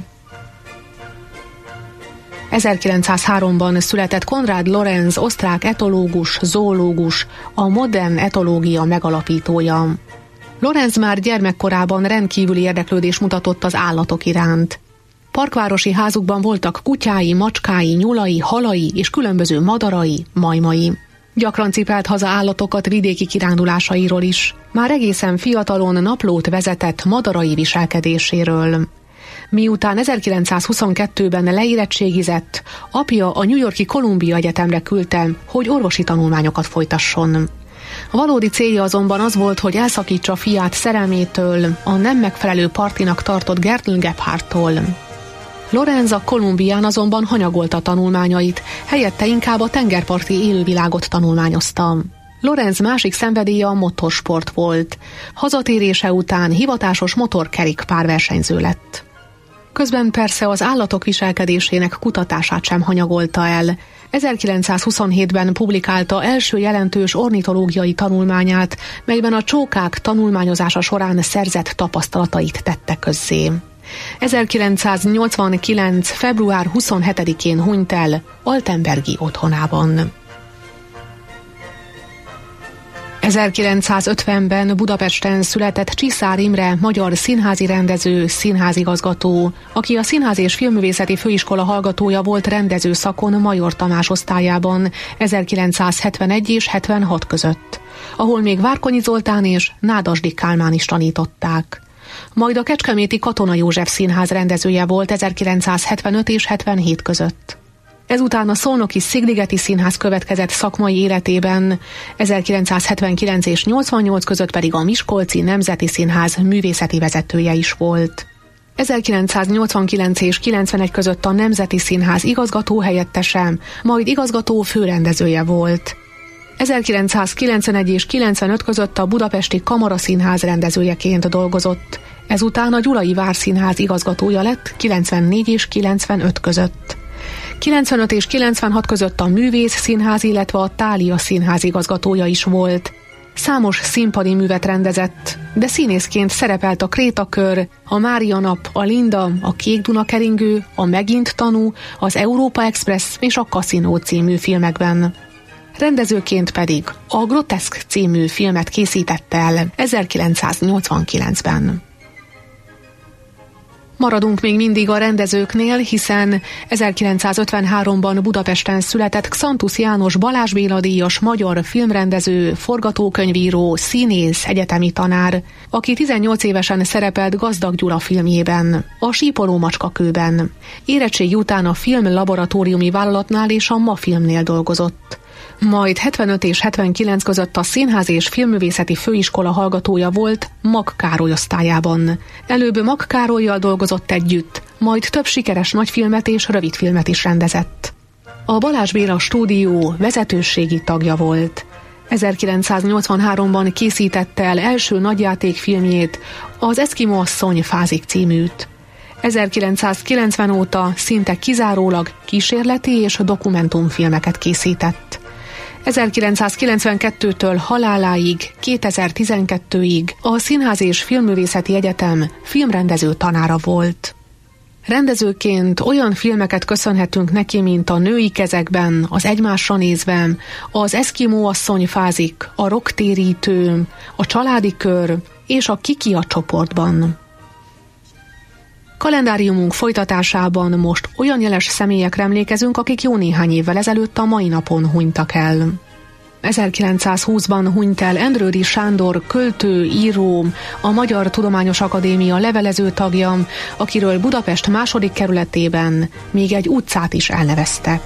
ezerkilencszázháromban született Konrad Lorenz osztrák etológus, zoológus, a modern etológia megalapítója. Lorenz már gyermekkorában rendkívüli érdeklődést mutatott az állatok iránt. Parkvárosi házukban voltak kutyái, macskái, nyulai, halai és különböző madarai, majmai. Gyakran cipelt haza állatokat vidéki kirándulásairól is. Már egészen fiatalon naplót vezetett madarai viselkedéséről. Miután ezerkilencszázhuszonkettőben leérettségizett, apja a New York-i Columbia Egyetemre küldte, hogy orvosi tanulmányokat folytasson. A valódi célja azonban az volt, hogy elszakítsa fiát szerelmétől, a nem megfelelő partinak tartott Gertl Gebhardtól. Lorenz a Kolumbián azonban hanyagolta tanulmányait, helyette inkább a tengerparti élővilágot tanulmányozta. Lorenz másik szenvedélye a motorsport volt. Hazatérése után hivatásos motorkerékpárversenyző lett. Közben persze az állatok viselkedésének kutatását sem hanyagolta el. ezerkilencszázhuszonhétben publikálta első jelentős ornitológiai tanulmányát, melyben a csókák tanulmányozása során szerzett tapasztalatait tette közzé. ezerkilencszáznyolcvankilenc. február huszonhetedikén hunyt el Altenbergi otthonában. ezerkilencszázötvenben Budapesten született Csiszár Imre, magyar színházi rendező, színházigazgató, aki a Színház és Filmművészeti Főiskola hallgatója volt rendező szakon Major Tamás osztályában ezerkilencszázhetvenegy és hetvenhat között, ahol még Várkonyi Zoltán és Nádasdy Kálmán is tanították. Majd a kecskeméti Katona József Színház rendezője volt ezerkilencszázhetvenöt és hetvenhét között. Ezután a szolnoki Szigligeti Színház következett szakmai életében, ezerkilencszázhetvenkilenc és nyolcvannyolc között pedig a Miskolci Nemzeti Színház művészeti vezetője is volt. ezerkilencszáznyolcvankilenc és kilencvenegy között a Nemzeti Színház igazgatóhelyettese, majd igazgató főrendezője volt. ezerkilencszázkilencvenegy és kilencvenöt között a Budapesti Kamaraszínház rendezőjeként dolgozott, ezután a Gyulai Várszínház igazgatója lett kilencvennégy és kilencvenöt között. kilencvenöt és kilencvenhat között a Művész Színház, illetve a Thália Színház igazgatója is volt. Számos színpadi művet rendezett, de színészként szerepelt a Krétakör, a Mária nap, a Linda, a Kék Duna keringő, a Megint tanú, az Európa Express és a Casino című filmekben. Rendezőként pedig a Groteszk című filmet készítette el ezerkilencszáznyolcvankilencben. Maradunk még mindig a rendezőknél, hiszen ezerkilencszázötvenháromban Budapesten született Xantusz János Balázs Béla díjas magyar filmrendező, forgatókönyvíró, színész, egyetemi tanár, aki tizennyolc évesen szerepelt Gazdag Gyula filmjében, a Sípoló macskakőben. Érettségi után a Film Laboratóriumi Vállalatnál és a MA Filmnél dolgozott. Majd hetvenöt és hetvenkilenc között a Színház és Filmművészeti Főiskola hallgatója volt Mag Károly osztályában. Előbb Mag Károllyal dolgozott együtt, majd több sikeres nagyfilmet és rövidfilmet is rendezett. A Balázs Béla stúdió vezetőségi tagja volt. ezerkilencszáznyolcvanháromban készítette el első nagyjátékfilmjét, az Eszkimó asszony fázik címűt. ezerkilencszázkilencven óta szinte kizárólag kísérleti és dokumentumfilmeket készített. ezerkilencszázkilencvenkettőtől haláláig, kétezer-tizenkettőig a Színház és Filmművészeti Egyetem filmrendező tanára volt. Rendezőként olyan filmeket köszönhetünk neki, mint a Női kezekben, az Egymásra nézve, az Eszkimó asszony fázik, a Rocktérítő, a Családi kör és a Kiki a csoportban. Kalendáriumunk folytatásában most olyan jeles személyekre emlékezünk, akik jó néhány évvel ezelőtt a mai napon hunytak el. ezerkilencszázhúszban hunyt el Endrődy Sándor, költő, író, a Magyar Tudományos Akadémia levelező tagja, akiről Budapest második kerületében még egy utcát is elneveztek.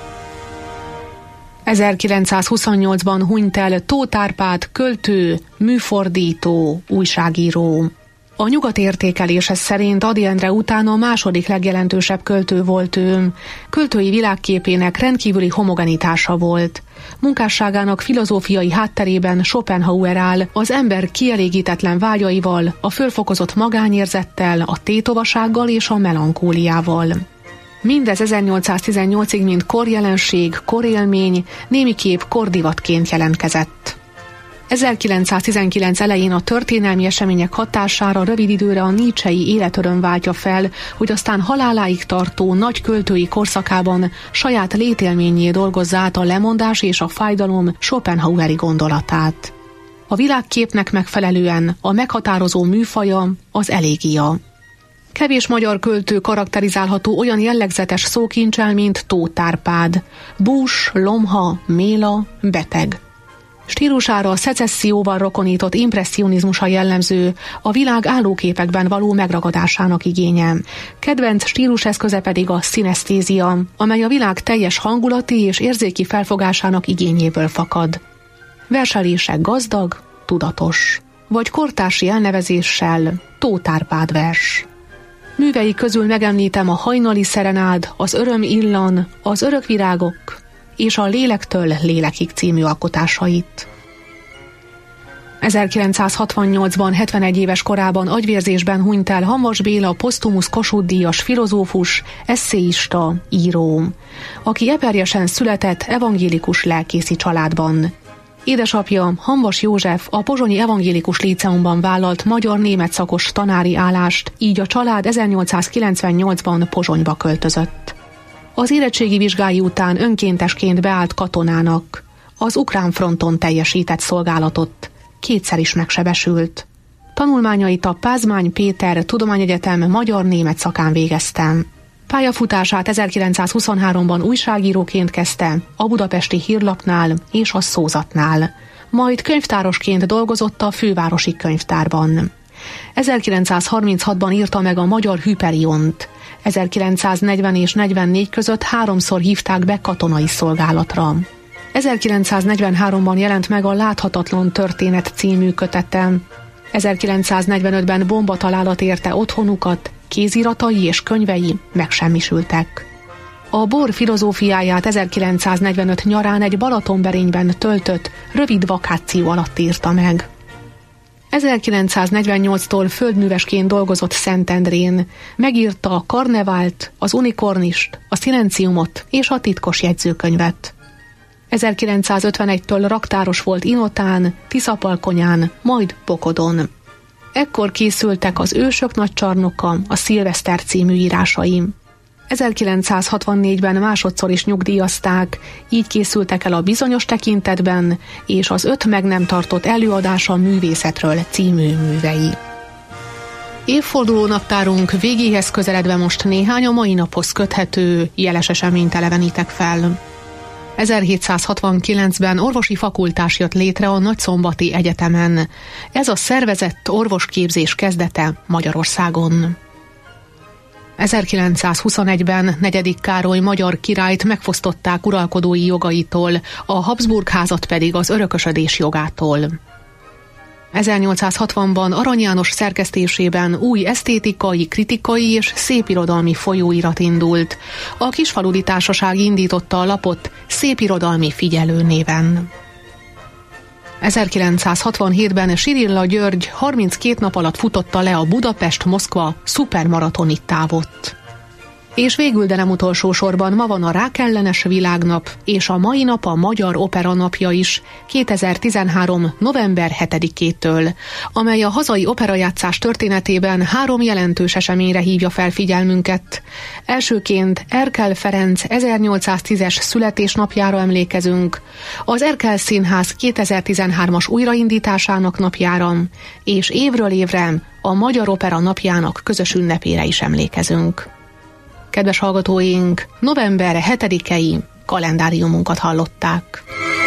ezerkilencszázhuszonnyolcban hunyt el Tóth Árpád, költő, műfordító, újságíró. A nyugat értékelése szerint Ady Endre után a második legjelentősebb költő volt ő. Költői világképének rendkívüli homogenitása volt. Munkásságának filozófiai hátterében Schopenhauer áll, az ember kielégítetlen vágyaival, a fölfokozott magányérzettel, a tétovasággal és a melankóliával. Mindez ezernyolcszáztizennyolcig mint korjelenség, korélmény, némiképp kordivatként jelentkezett. ezerkilencszáztizenkilenc elején a történelmi események hatására rövid időre a nietzschei életöröm váltja fel, hogy aztán haláláig tartó nagy költői korszakában saját létélményé dolgozza át a lemondás és a fájdalom Schopenhaueri gondolatát. A világképnek megfelelően a meghatározó műfaja az elégia. Kevés magyar költő karakterizálható olyan jellegzetes szókincsel, mint Tóth Árpád. Bús, lomha, méla, beteg. Stílusára a szecesszióval rokonított impresszionizmusa jellemző, a világ állóképekben való megragadásának igénye. Kedvenc stíluseszköze pedig a szinesztézia, amely a világ teljes hangulati és érzéki felfogásának igényéből fakad. Verselése gazdag, tudatos, vagy kortársi elnevezéssel Tóth Árpád vers. Művei közül megemlítem a Hajnali szerenád, az Öröm illan, az Örökvirágok és a Lélektől lélekig című alkotásait. ezerkilencszázhatvannyolcban hetvenegy éves korában agyvérzésben hunyt el Hamvas Béla, posztumusz Kossuth-díjas filozófus, esszéista, író, aki eperjesen született evangélikus lelkészi családban. Édesapja, Hamvas József a pozsonyi evangélikus líceumban vállalt magyar-német szakos tanári állást, így a család ezernyolcszázkilencvennyolcban Pozsonyba költözött. Az érettségi vizsgái után önkéntesként beállt katonának. Az ukrán fronton teljesített szolgálatot. Kétszer is megsebesült. Tanulmányait a Pázmány Péter Tudományegyetem magyar-német szakán végezte. Pályafutását ezerkilencszázhuszonháromban újságíróként kezdte, a Budapesti Hírlapnál és a Szózatnál. Majd könyvtárosként dolgozott a fővárosi könyvtárban. ezerkilencszázharminchatban írta meg a Magyar Hyperiont. ezerkilencszáznegyven és negyvennégy között háromszor hívták be katonai szolgálatra. ezerkilencszáznegyvenháromban jelent meg a Láthatatlan történet című kötete. ezerkilencszáznegyvenötben bombatalálat érte otthonukat, kéziratai és könyvei megsemmisültek. A bor filozófiáját ezerkilencszáznegyvenöt nyarán egy Balatonberényben töltött, rövid vakáció alatt írta meg. ezerkilencszáznegyvennyolctól földművesként dolgozott Szentendrén, megírta a Karnevált, az Unikornist, a Szilenciumot és a Titkos jegyzőkönyvet. ezerkilencszázötvenegytől raktáros volt Inotán, Tiszapalkonyán, majd Bokodon. Ekkor készültek az Ősök nagycsarnoka, a Szilveszter című írásai. ezerkilencszázhatvannégyben másodszor is nyugdíjazták, így készültek el a Bizonyos tekintetben és az Öt meg nem tartott előadása művészetről című művei. Évforduló naptárunk végéhez közeledve most néhány a mai naphoz köthető jeles eseményt elevenítek fel. ezerhétszázhatvankilencben orvosi fakultás jött létre a Nagyszombati Egyetemen. Ez a szervezett orvosképzés kezdete Magyarországon. ezerkilencszázhuszonegyben negyedik Károly magyar királyt megfosztották uralkodói jogaitól, a Habsburg házat pedig az örökösödés jogától. ezernyolcszázhatvanban Arany János szerkesztésében új esztétikai, kritikai és szépirodalmi folyóirat indult. A Kisfaludy Társaság indította a lapot Szépirodalmi Figyelő néven. ezerkilencszázhatvanhétben Sirilla György harminckét nap alatt futotta le a Budapest-Moszkva szupermaratoni távot. És végül, de nem utolsó sorban ma van a rákellenes világnap, és a mai nap a Magyar Opera napja is, kétezer-tizenhárom. november hetedikétől, amely a hazai operajátszás történetében három jelentős eseményre hívja fel figyelmünket. Elsőként Erkel Ferenc ezernyolcszáztízes születésnapjára emlékezünk, az Erkel Színház kétezer-tizenhármas újraindításának napjára, és évről évre a Magyar Opera napjának közös ünnepére is emlékezünk. Kedves hallgatóink, november hetedikei kalendáriumunkat hallották.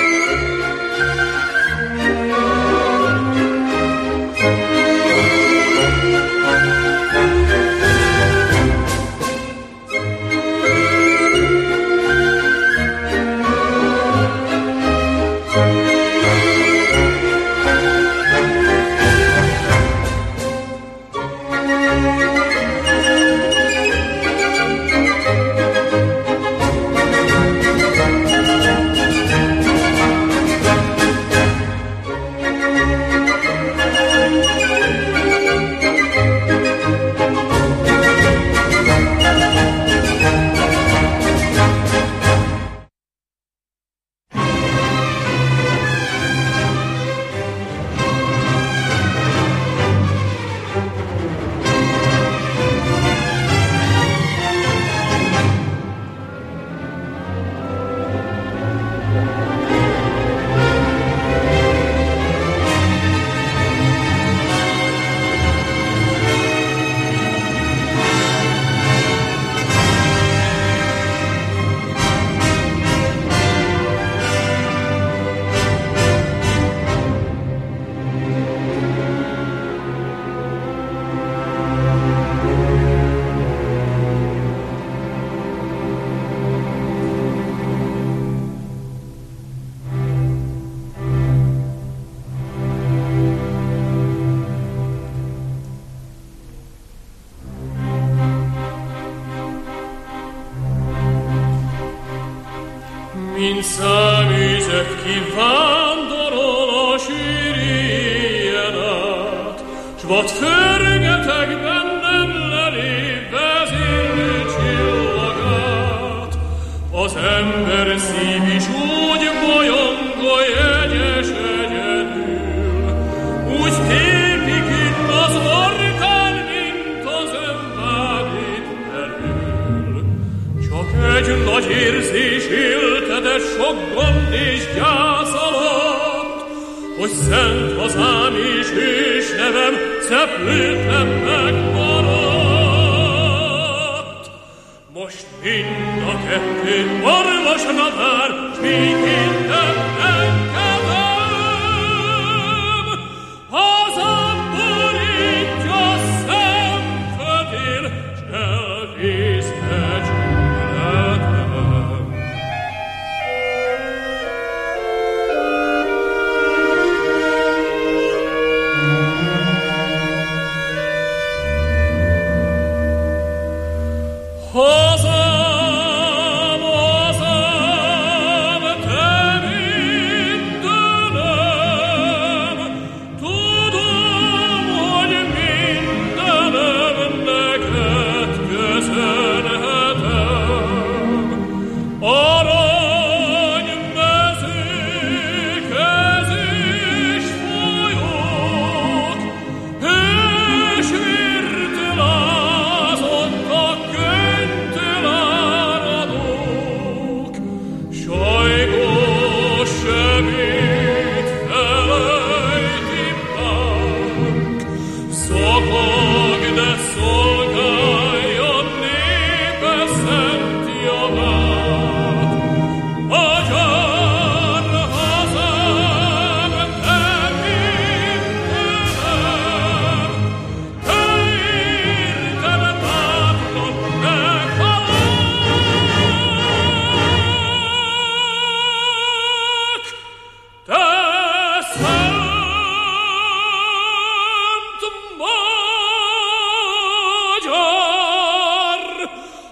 Mint száműzött kivándorol a sűrűjén át, s vad förgetek bennem leli vezérlő csillagát. Az ember szív is úgy bolyongó jegyes egyedül, úgy tépik itt az orkán, mint az önvágyit elül. Csak egy nagy érzés éltede sok gond és gyász alatt, hogy szent hazám és hős nevem szeplőtlen megmaradt. Most mind a kettő orvosra vár, s békétlen engedem. Hazám borítja szemföldén, s elvészne csületem. Hazám, hazám, te mindenem, tudom, hogy mindenem neked köszönhetem. Arany mezőn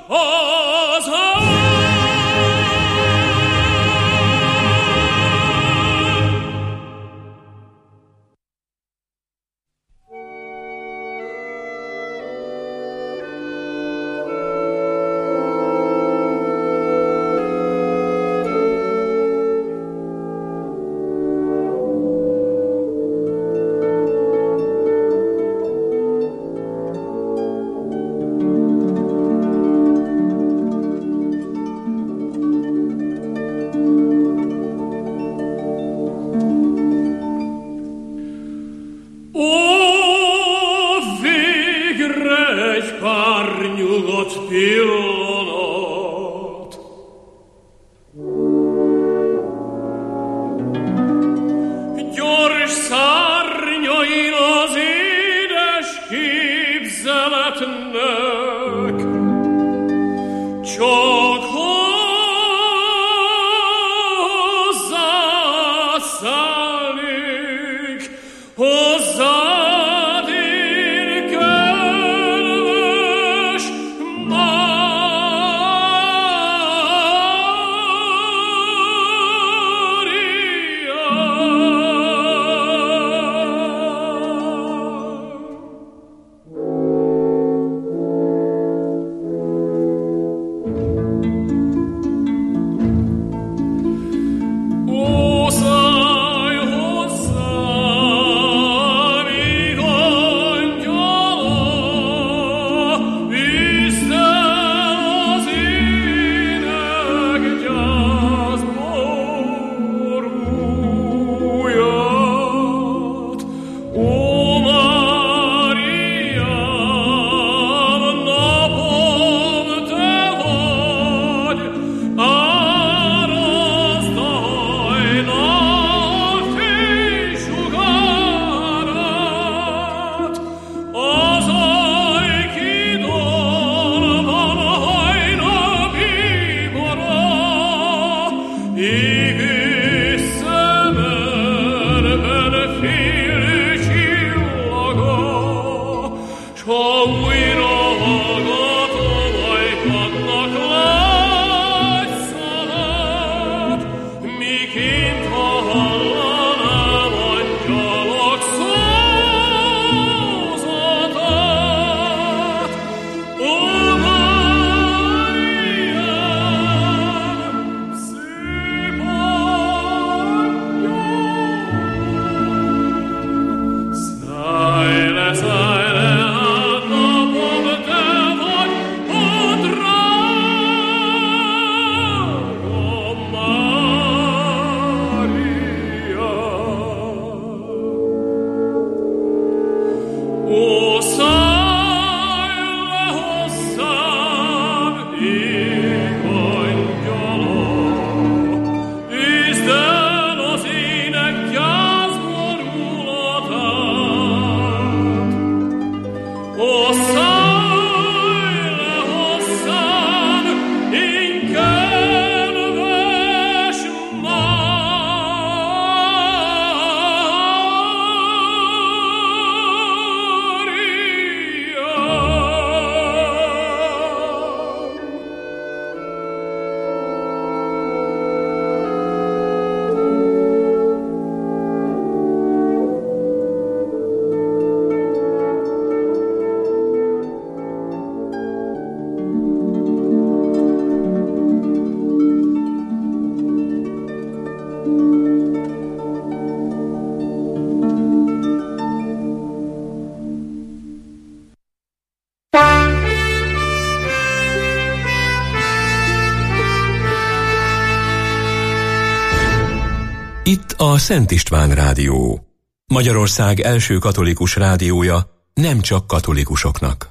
Itt a Szent István Rádió, Magyarország első katolikus rádiója, nem csak katolikusoknak.